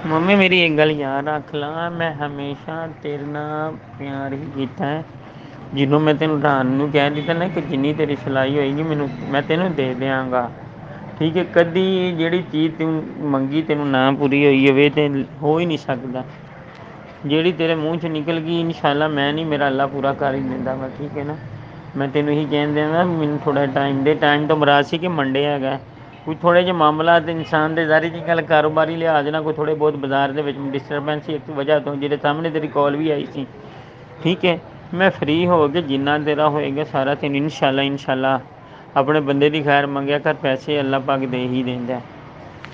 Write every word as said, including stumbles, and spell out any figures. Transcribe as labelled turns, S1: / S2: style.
S1: Mummy ਮੇਰੀ ਇੱਕ ਗੱਲ ਯਾਦ ਰੱਖ ਲਾ, ਮੈਂ ਹਮੇਸ਼ਾ ਤੇਰੇ ਨਾਲ ਪਿਆਰ ਹੀ ਕੀਤਾ ਹੈ। ਜਦੋਂ ਮੈਂ ਤੈਨੂੰ ਰਾਤ ਨੂੰ ਕਹਿ ਦਿੱਤਾ ਨਾ ਕਿ ਜਿੰਨੀ ਤੇਰੀ ਸਿਲਾਈ ਹੋਏਗੀ ਮੈਨੂੰ ਮੈਂ ਤੈਨੂੰ ਦੇ ਦਿਆਂਗਾ। ਠੀਕ ਹੈ, ਕਦੀ ਜਿਹੜੀ ਚੀਜ਼ ਤੂੰ ਮੰਗੀ ਤੈਨੂੰ ਨਾ ਪੂਰੀ ਹੋਈ ਹੋਵੇ ਤਾਂ ਹੋ ਹੀ ਨਹੀਂ ਸਕਦਾ। ਜਿਹੜੀ ਤੇਰੇ ਮੂੰਹ 'ਚ ਨਿਕਲ ਗਈ ਇਨਸ਼ਾ ਅੱਲਾ ਮੈਂ ਨਹੀਂ, ਮੇਰਾ ਅੱਲਾ ਪੂਰਾ ਕਰ ਹੀ ਦਿੰਦਾ ਵਾ। ਠੀਕ ਹੈ ਨਾ, ਮੈਂ ਤੈਨੂੰ ਇਹੀ ਕਹਿਣ ਦਿਆਂ ਨਾ ਮੈਨੂੰ ਥੋੜ੍ਹਾ ਟਾਈਮ ਦੇ, ਟਾਈਮ ਤੋਂ ਮੁਰਾਦ ਸੀ ਕਿ ਮੰਡੇ ਹੈਗਾ। ਕੁਛ ਥੋੜ੍ਹੇ ਜਿਹੇ ਮਾਮਲਾ ਅਤੇ ਇਨਸਾਨ ਦੇ ਜ਼ਾਰੀ ਦੀ ਗੱਲ ਕਾਰੋਬਾਰੀ ਲਿਹਾਜ਼ ਨਾਲ ਕੋਈ ਥੋੜ੍ਹੇ ਬਹੁਤ ਬਾਜ਼ਾਰ ਦੇ ਵਿੱਚ ਡਿਸਟਰਬੈਂਸ ਸੀ ਇੱਕ ਵਜ੍ਹਾ ਤੋਂ, ਜਿਹਦੇ ਸਾਹਮਣੇ ਤੇਰੀ ਕੋਲ ਵੀ ਆਈ ਸੀ। ਠੀਕ ਹੈ, ਮੈਂ ਫਰੀ ਹੋ ਕੇ ਜਿੰਨਾ ਤੇਰਾ ਹੋਏਗਾ ਸਾਰਾ ਤੈਨੂੰ ਇਨਸ਼ਾ ਅੱਲਾ ਇਨਸ਼ਾ ਅੱਲਾ ਆਪਣੇ ਬੰਦੇ ਦੀ ਖੈਰ ਮੰਗਿਆ ਕਰ, ਪੈਸੇ ਅੱਲਾ ਪਾਕ ਦੇ ਹੀ ਦਿੰਦਾ।